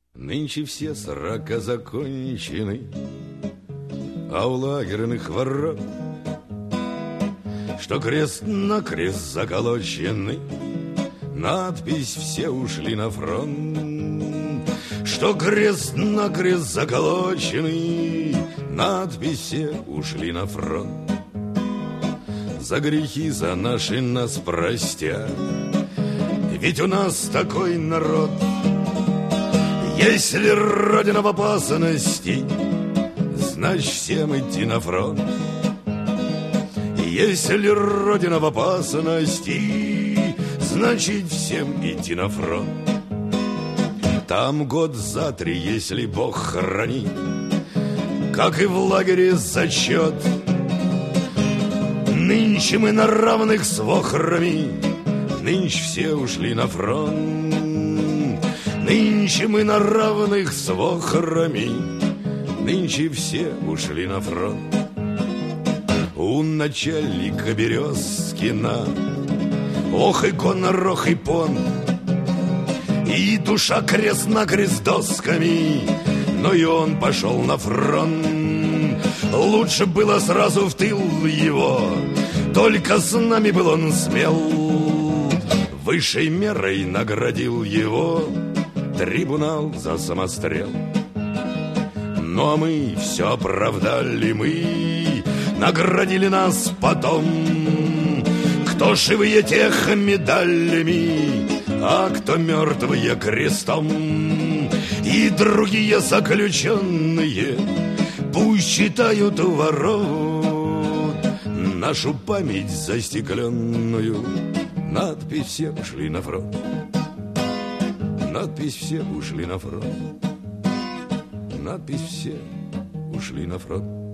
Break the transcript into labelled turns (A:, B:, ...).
A: Нынче все срока закончены, а у лагерных ворот, что крест-накрест заколочены, надпись «Все ушли на фронт». Что крест-накрест заколочены, надпись «Все ушли на фронт». За грехи за наши нас простят, ведь у нас такой народ. Если Родина в опасности, значит всем идти на фронт. Если Родина в опасности, значит всем идти на фронт. Там год за 3, если Бог хранит, как и в лагере зачет. Нынче мы на равных с вохрами, нынче все ушли на фронт. Нынче мы на равных с вохрами, нынче все ушли на фронт. У начальника Березкина, ох и гонор, ох и понт, и душа крест-накрест досками, но и он пошел на фронт. Лучше было сразу в тыл его, только с нами был он смел. Высшей мерой наградил его трибунал за самострел. Ну а мы все оправдали, мы наградили нас потом. Кто живые, тех медалями, а кто мертвые крестом. И другие заключенные пусть считают у ворот нашу память застекленную. Надпись «Все ушли на фронт». Надпись «Все ушли на фронт». Надпись «Все ушли на фронт».